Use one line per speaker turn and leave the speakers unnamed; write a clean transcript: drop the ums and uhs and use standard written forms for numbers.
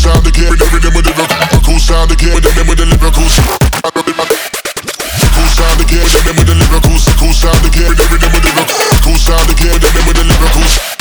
sound again, with every them with the cool sound again, with them with the lyrical. Cool sound again, with them with the lyrical. Cool sound again, with every them with the cool sound again, with them with the lyrical.